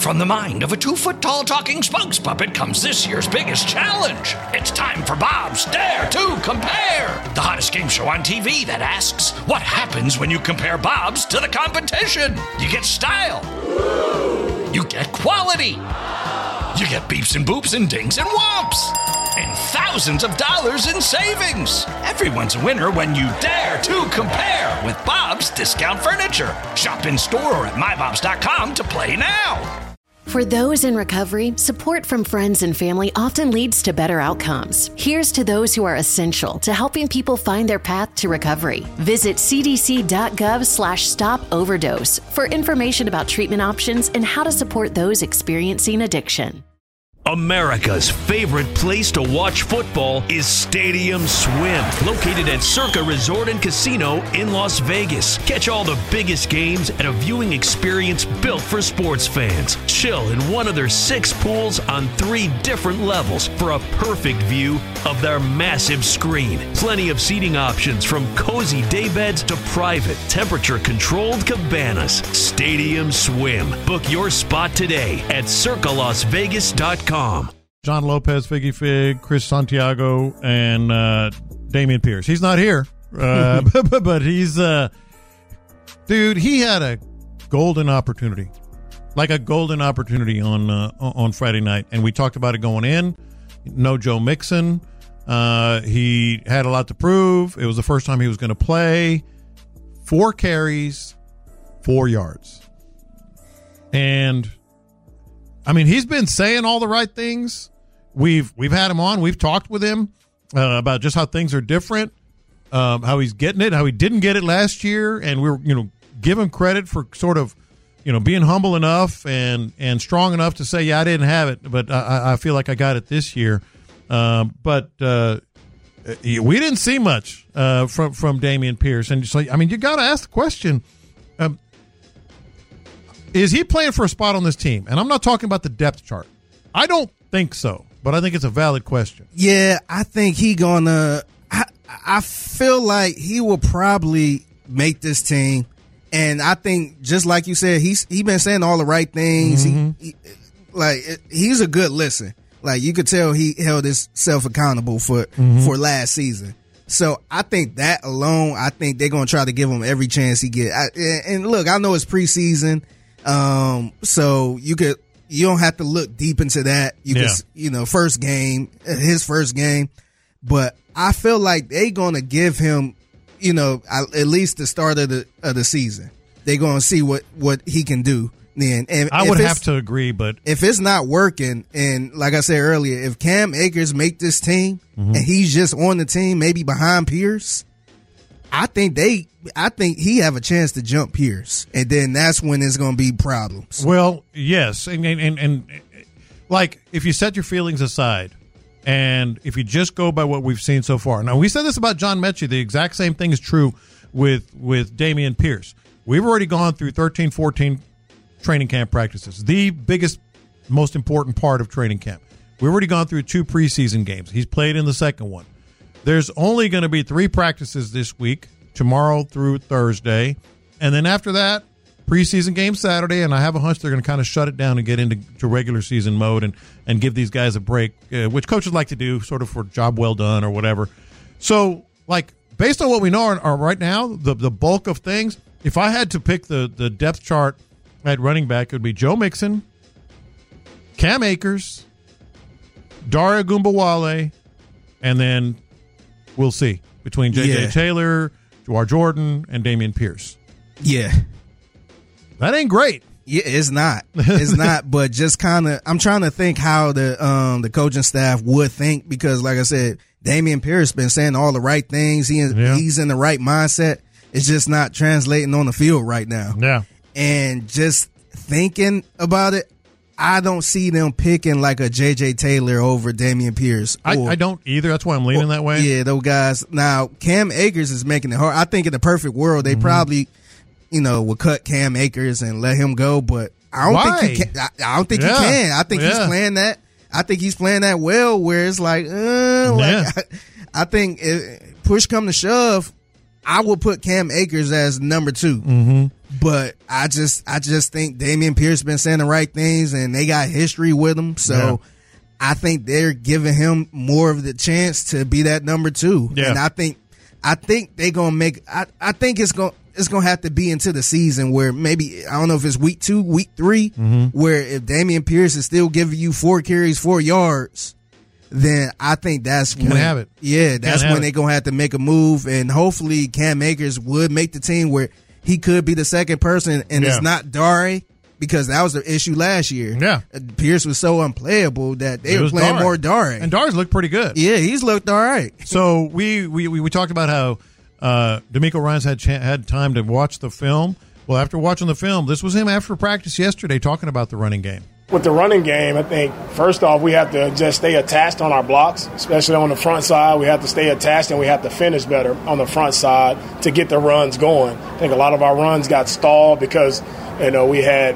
from the mind of a 2-foot-tall talking spokes puppet comes this year's biggest challenge. It's time for Bob's Dare to Compare, the hottest game show on TV that asks, what happens when you compare Bob's to the competition? You get style. You get quality. You get beeps and boops and dings and whomps. And thousands of dollars in savings. Everyone's a winner when you dare to compare with Bob's Discount Furniture. Shop in store or at mybobs.com to play now. For those in recovery, support from friends and family often leads to better outcomes. Here's to those who are essential to helping people find their path to recovery. Visit cdc.gov/stop-overdose for information about treatment options and how to support those experiencing addiction. America's favorite place to watch football is Stadium Swim, located at Circa Resort and Casino in Las Vegas. Catch all the biggest games at a viewing experience built for sports fans. Chill in one of their 6 pools on 3 different levels for a perfect view of their massive screen. Plenty of seating options from cozy daybeds to private, temperature-controlled cabanas. Stadium Swim. Book your spot today at circalasvegas.com. John Lopez, Figgy Fig, Chris Santiago, and Dameon Pierce. He's not here, but he's dude. He had a golden opportunity, like a golden opportunity on Friday night, and we talked about it going in. No Joe Mixon. He had a lot to prove. It was the first time he was going to play. 4 carries, 4 yards, and I mean, he's been saying all the right things. We've had him on. We've talked with him about just how things are different, how he's getting it, how he didn't get it last year, and we're give him credit for sort of being humble enough and strong enough to say, yeah, I didn't have it, but I feel like I got it this year. But we didn't see much from Dameon Pierce, and so I mean, you got to ask the question. Is he playing for a spot on this team? And I'm not talking about the depth chart. I don't think so, but I think it's a valid question. Yeah, I think he gonna I feel like he will probably make this team. And I think, just like you said, he's been saying all the right things. Mm-hmm. He's a good listen. Like, you could tell he held himself accountable for last season. So I think that alone, I think they're going to try to give him every chance he get. And look, I know it's preseason. So you don't have to look deep into that. His first game, but I feel like they're going to give him, at least the start of the season. They're going to see what he can do then. And I would have to agree, but if it's not working, and like I said earlier, if Cam Akers make this team and he's just on the team, maybe behind Pierce, I think he have a chance to jump Pierce, and then that's when there's going to be problems. Well, yes, and like, if you set your feelings aside, and if you just go by what we've seen so far. Now, we said this about John Mechie. The exact same thing is true with Dameon Pierce. We've already gone through 13, 14 training camp practices, the biggest, most important part of training camp. We've already gone through 2 preseason games. He's played in the second one. There's only going to be 3 practices this week, tomorrow through Thursday. And then after that, preseason game Saturday, and I have a hunch they're going to kind of shut it down and get into regular season mode and give these guys a break, which coaches like to do, sort of for job well done or whatever. So, like, based on what we know are right now, the bulk of things, if I had to pick the depth chart at running back, it would be Joe Mixon, Cam Akers, Dare Ogunbowale, and then we'll see between J.J. Taylor, Jawar Jordan, and Dameon Pierce. Yeah. That ain't great. Yeah, it's not. It's not, but just kind of, I'm trying to think how the coaching staff would think, because like I said, Dameon Pierce been saying all the right things. He's in the right mindset. It's just not translating on the field right now. Yeah. And just thinking about it, I don't see them picking like a J.J. Taylor over Dameon Pierce. I don't either. That's why I'm leaning that way. Yeah, those guys. Now, Cam Akers is making it hard. I think in the perfect world, they probably, would cut Cam Akers and let him go. But I don't think he can. I don't think he can. I think he's playing that. I think he's playing that well, where it's like, I think if push come to shove, I would put Cam Akers as number 2. Mm-hmm. But I just think Dameon Pierce been saying the right things, and they got history with him. So I think they're giving him more of the chance to be that number 2. Yeah. And I think they're gonna make. I think it's gonna have to be into the season where maybe, I don't know if it's week 2, week 3, where if Dameon Pierce is still giving you 4 carries, 4 yards, then I think that's when have it. Yeah, that's when they're gonna have to make a move, and hopefully Cam Akers would make the team where he could be the second person, and it's not Dare, because that was the issue last year. Yeah, Pierce was so unplayable that they were playing more Dare, and Dare's looked pretty good. Yeah, he's looked all right. So we talked about how D'Amico Ryans had time to watch the film. Well, after watching the film, this was him after practice yesterday talking about the running game. With the running game, I think, first off, we have to just stay attached on our blocks, especially on the front side. We have to stay attached, and we have to finish better on the front side to get the runs going. I think a lot of our runs got stalled because, we had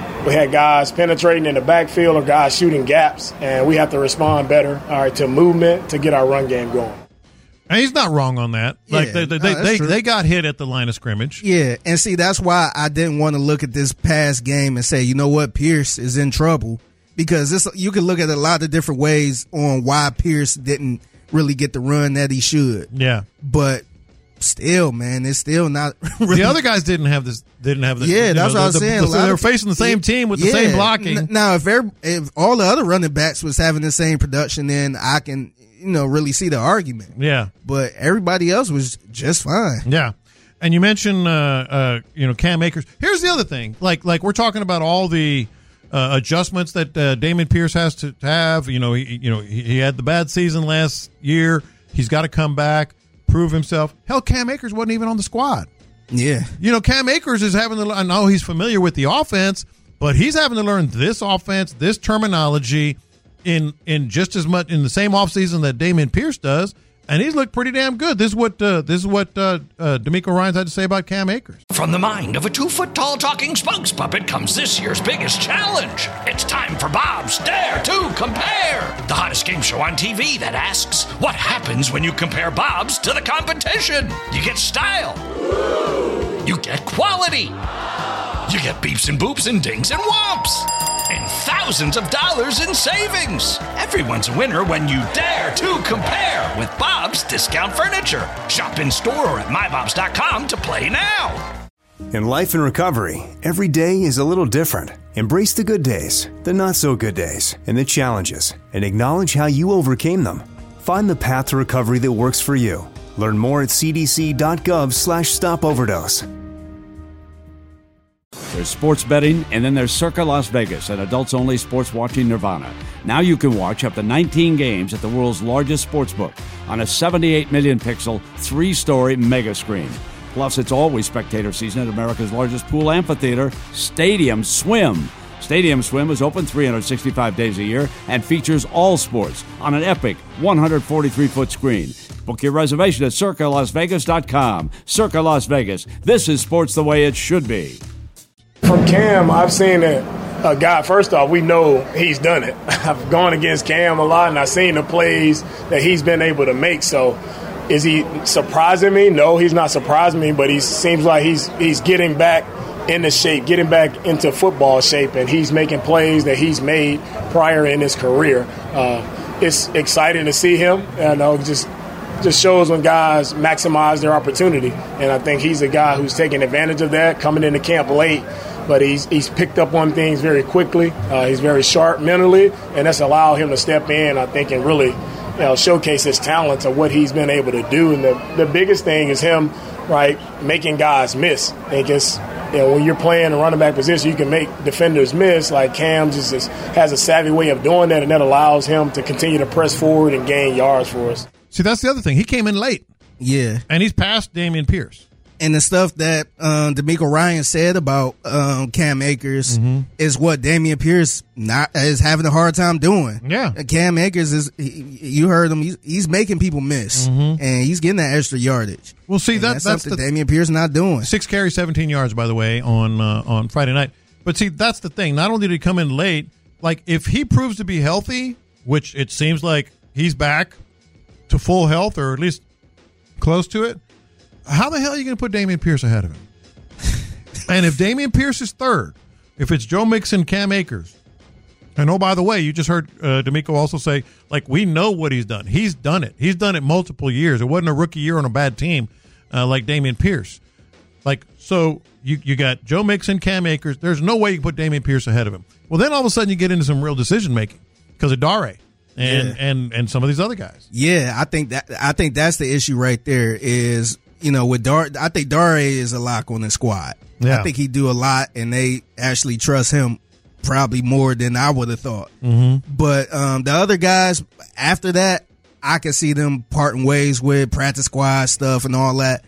guys penetrating in the backfield or guys shooting gaps, and we have to respond better, to movement to get our run game going. And he's not wrong on that. Like they got hit at the line of scrimmage. Yeah, and see, that's why I didn't want to look at this past game and say, you know what, Pierce is in trouble, because you can look at it a lot of different ways on why Pierce didn't really get the run that he should. Yeah, but still, man, it's still not. Really. The other guys didn't have this. Yeah, that's what I was saying. They were facing the same team with the same blocking. Now, if all the other running backs was having the same production, then I can really see the argument. Yeah. But everybody else was just fine. Yeah. And you mentioned, Cam Akers. Here's the other thing. Like we're talking about all the adjustments that Dameon Pierce has to have. He had the bad season last year. He's got to come back, prove himself. Hell, Cam Akers wasn't even on the squad. Yeah. Cam Akers is having to, I know he's familiar with the offense, but he's having to learn this offense, this terminology, in just as much in the same offseason that Dameon Pierce does, and he's looked pretty damn good. This is what D'Amico Ryans had to say about Cam Akers. From the mind of a 2-foot-tall talking spokes puppet comes this year's biggest challenge. It's time for Bob's Dare to Compare, the hottest game show on TV that asks, what happens when you compare Bob's to the competition? You get style. You get quality. You get beeps and boops and dings and whomps. And thousands of dollars in savings. Everyone's a winner when you dare to compare with Bob's Discount Furniture. Shop in store or at mybobs.com to play now. In life and recovery, every day is a little different. Embrace the good days, the not so good days, and the challenges, and acknowledge how you overcame them. Find the path to recovery that works for you. Learn more at cdc.gov/stopoverdose. There's sports betting, and then there's Circa Las Vegas, an adults-only sports watching nirvana. Now you can watch up to 19 games at the world's largest sportsbook on a 78 million pixel, 3-story mega screen. Plus, it's always spectator season at America's largest pool amphitheater, Stadium Swim. Stadium Swim is open 365 days a year and features all sports on an epic 143-foot screen. Book your reservation at CircaLasVegas.com. Circa Las Vegas. This is sports the way it should be. From Cam, I've seen a guy, first off, we know he's done it. I've gone against Cam a lot, and I've seen the plays that he's been able to make. So is he surprising me? No, he's not surprising me, but he seems like he's getting back into shape, getting back into football shape, and he's making plays that he's made prior in his career. It's exciting to see him, and just shows when guys maximize their opportunity. And I think he's a guy who's taking advantage of that, coming into camp late, but he's picked up on things very quickly. He's very sharp mentally, and that's allowed him to step in, I think, and really showcase his talents of what he's been able to do. And the biggest thing is him, right, making guys miss. I think it's, when you're playing a running back position, you can make defenders miss. Like Cam just has a savvy way of doing that, and that allows him to continue to press forward and gain yards for us. See, that's the other thing. He came in late. Yeah. And he's past Dameon Pierce. And the stuff that D'Amico Ryans said about Cam Akers is what Dameon Pierce is having a hard time doing. Yeah. Cam Akers you heard him, he's making people miss, and he's getting that extra yardage. Well, see, that's something Dameon Pierce not doing. 6 carries, 17 yards, by the way, on Friday night. But see, that's the thing. Not only did he come in late, like if he proves to be healthy, which it seems like he's back to full health or at least close to it, how the hell are you going to put Dameon Pierce ahead of him? And if Dameon Pierce is third, if it's Joe Mixon, Cam Akers, and oh, by the way, you just heard D'Amico also say, like, we know what he's done. He's done it. He's done it multiple years. It wasn't a rookie year on a bad team like Dameon Pierce. Like, so you got Joe Mixon, Cam Akers. There's no way you can put Dameon Pierce ahead of him. Well, then all of a sudden you get into some real decision making because of Dare and some of these other guys. Yeah, I think that's the issue right there. Is with Dare, I think Dare is a lock on the squad. Yeah. I think he do a lot, and they actually trust him probably more than I would have thought. Mm-hmm. But the other guys after that, I can see them parting ways with practice squad stuff and all that.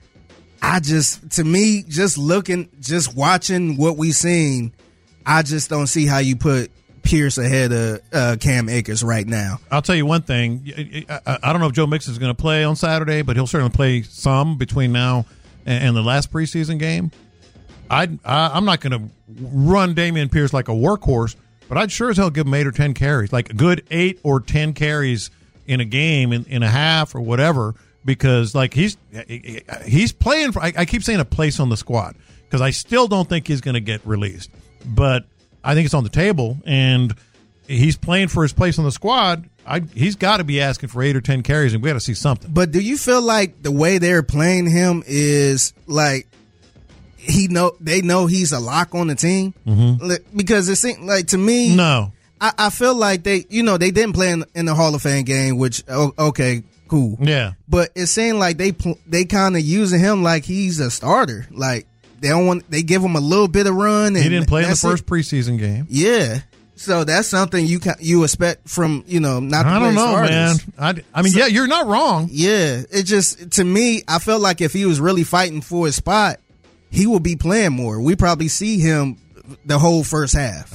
Just watching what we seen, I just don't see how you put Pierce ahead of Cam Akers right now. I'll tell you one thing. I don't know if Joe Mixon is going to play on Saturday, but he'll certainly play some between now and the last preseason game. I'm not going to run Dameon Pierce like a workhorse, but I'd sure as hell give him 8 or 10 carries, like a good 8 or 10 carries in a game, in a half or whatever, because like he's playing for. I keep saying a place on the squad because I still don't think he's going to get released, but I think it's on the table, and he's playing for his place on the squad. He's got to be asking for 8 or 10 carries, and we got to see something. But do you feel like the way they're playing him is like they know he's a lock on the team? Mm-hmm. Because it seems like, to me, no. I feel like they didn't play in the Hall of Fame game, which okay, cool, yeah. But it seemed like they kind of using him like he's a starter. Like they give him a little bit of run. And he didn't play in the first preseason game. Yeah. So that's something you expect from not to I play don't know, starters. man. I mean, yeah, you're not wrong. Yeah, it just, to me, I felt like if he was really fighting for his spot, he would be playing more. We probably see him the whole first half.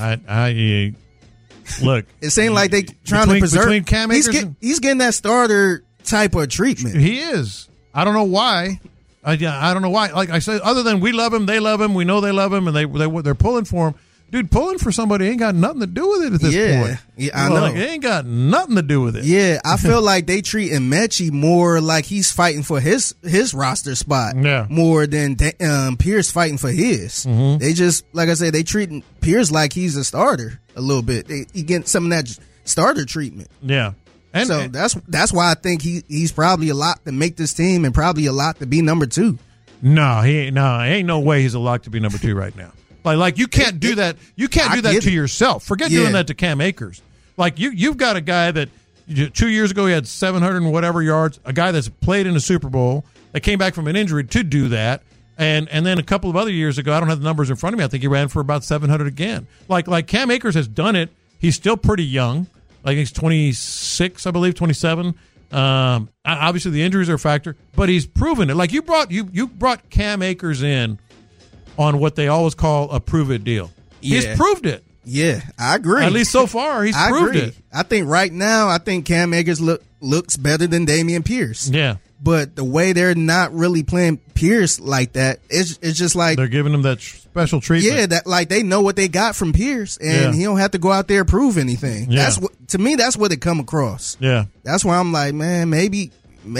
Look, it seemed like they trying to preserve. Between Cam Akers he's getting that starter type of treatment. He is. I don't know why. I don't know why. Like I said, other than we love him, they love him, we know they love him, and they're pulling for him. Dude, pulling for somebody ain't got nothing to do with it at this point. Yeah, I know. Like, it ain't got nothing to do with it. Yeah, I feel like they treating Mechie more like he's fighting for his roster spot, more than Pierce fighting for his. Mm-hmm. They just, like I said, they treating Pierce like he's a starter a little bit. He getting some of that starter treatment. Yeah. And so that's why I think he's probably a lot to make this team and probably a lot to be number 2. No, ain't no way he's a lock to be number 2 right now. Like you can't do that. You can't do that to yourself. Forget doing that to Cam Akers. Like you've got a guy that 2 years ago he had 700 and whatever yards. A guy that's played in a Super Bowl that came back from an injury to do that. And then a couple of other years ago, I don't have the numbers in front of me. I think he ran for about 700 again. Like Cam Akers has done it. He's still pretty young. Like he's 26, I believe, 27. Obviously the injuries are a factor, but he's proven it. Like you brought Cam Akers in on what they always call a prove it deal. Yeah. He's proved it. Yeah, I agree. At least so far, he's proved it. I think right now, Cam Akers looks better than Dameon Pierce. Yeah. But the way they're not really playing Pierce like that, it's just like they're giving him that special treatment. Yeah, that like they know what they got from Pierce, and he don't have to go out there and prove anything. Yeah. To me, that's what it come across. Yeah, that's why I'm like, man, maybe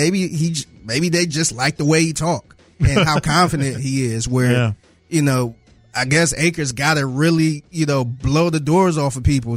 they just like the way he talk and how confident he is. Where I guess Akers got to really blow the doors off of people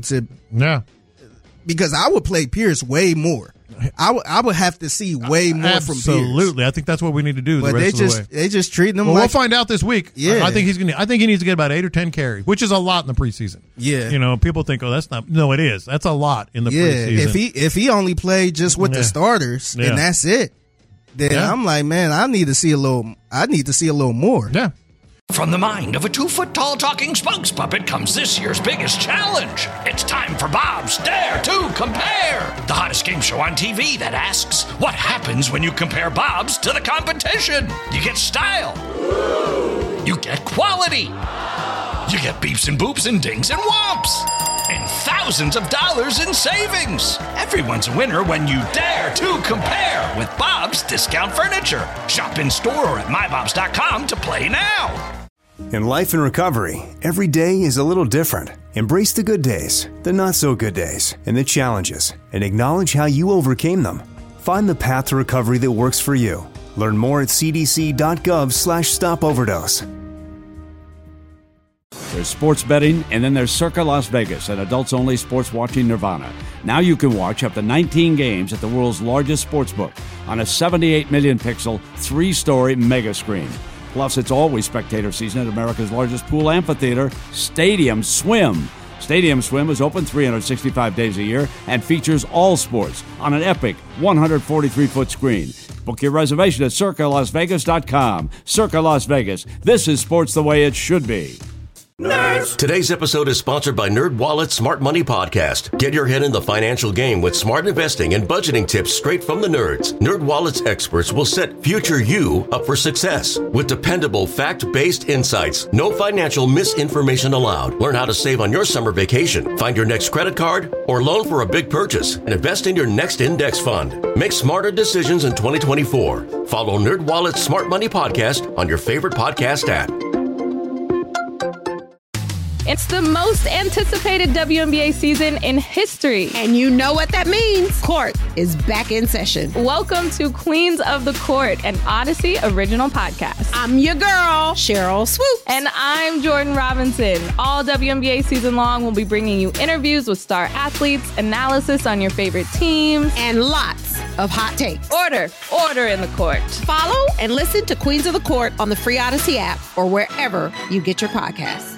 because I would play Pierce way more. I would have to see way more from Pierce. Absolutely, I think that's what we need to do. But they just treating him. Well, we'll find out this week. Yeah, I think he needs to get about 8 or 10 carries, which is a lot in the preseason. Yeah, people think, that's not. No, it is. That's a lot in the preseason. If he only played just with the starters and that's it, then I'm like, man, I need to see a little more. Yeah. From the mind of a 2-foot-tall talking spokes puppet comes this year's biggest challenge. It's time for Bob's Dare to Compare, the hottest game show on TV that asks, what happens when you compare Bob's to the competition? You get style. You get quality. You get beeps and boops and dings and whomps. And thousands of dollars in savings. Everyone's a winner when you dare to compare with Bob's Discount Furniture. Shop in store or at mybobs.com to play now. In life and recovery, every day is a little different. Embrace the good days, the not so good days, and the challenges, and acknowledge how you overcame them. Find the path to recovery that works for you. Learn more at cdc.gov/stopoverdose. There's sports betting, and then there's Circa Las Vegas, an adults-only sports watching nirvana. Now you can watch up to 19 games at the world's largest sportsbook on a 78 million pixel, 3-story mega screen. Plus, it's always spectator season at America's largest pool amphitheater, Stadium Swim. Stadium Swim is open 365 days a year and features all sports on an epic 143-foot screen. Book your reservation at CircaLasVegas.com. Circa Las Vegas. This is sports the way it should be. Nerds! Today's episode is sponsored by NerdWallet's Smart Money Podcast. Get your head in the financial game with smart investing and budgeting tips straight from the nerds. NerdWallet's experts will set future you up for success with dependable, fact-based insights. No financial misinformation allowed. Learn how to save on your summer vacation, find your next credit card, or loan for a big purchase, and invest in your next index fund. Make smarter decisions in 2024. Follow NerdWallet's Smart Money Podcast on your favorite podcast app. It's the most anticipated WNBA season in history. And you know what that means. Court is back in session. Welcome to Queens of the Court, an Odyssey original podcast. I'm your girl, Cheryl Swoops. And I'm Jordan Robinson. All WNBA season long, we'll be bringing you interviews with star athletes, analysis on your favorite teams, and lots of hot takes. Order in the court. Follow and listen to Queens of the Court on the free Odyssey app or wherever you get your podcasts.